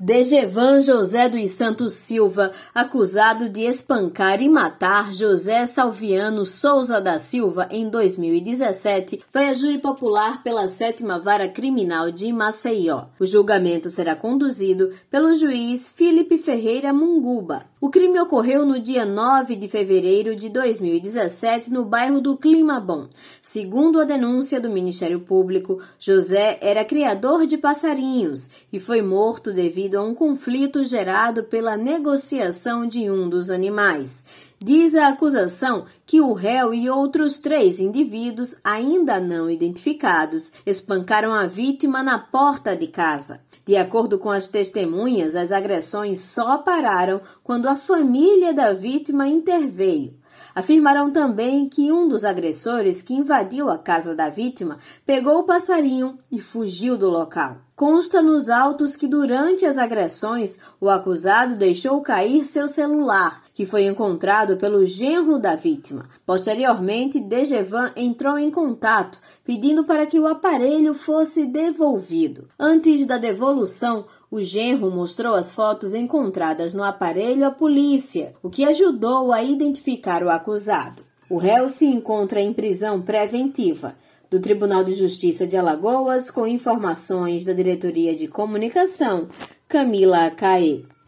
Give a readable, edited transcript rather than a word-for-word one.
Dejevan José dos Santos Silva, acusado de espancar e matar José Salviano Souza da Silva em 2017, vai a júri popular pela 7ª Vara Criminal de Maceió. O julgamento será conduzido pelo juiz Felipe Ferreira Munguba. O crime ocorreu no dia 9 de fevereiro de 2017 no bairro do Clima Bom. Segundo a denúncia do Ministério Público, José era criador de passarinhos e foi morto devido a um conflito gerado pela negociação de um dos animais. Diz a acusação que o réu e outros 3 indivíduos, ainda não identificados, espancaram a vítima na porta de casa. De acordo com as testemunhas, as agressões só pararam quando a família da vítima interveio. Afirmaram também que um dos agressores que invadiu a casa da vítima pegou o passarinho e fugiu do local. Consta nos autos que durante as agressões, o acusado deixou cair seu celular, que foi encontrado pelo genro da vítima. Posteriormente, Dejevan entrou em contato, pedindo para que o aparelho fosse devolvido. Antes da devolução, o genro mostrou as fotos encontradas no aparelho à polícia, o que ajudou a identificar o acusado. O réu se encontra em prisão preventiva. Do Tribunal de Justiça de Alagoas, com informações da Diretoria de Comunicação, Camila Caê.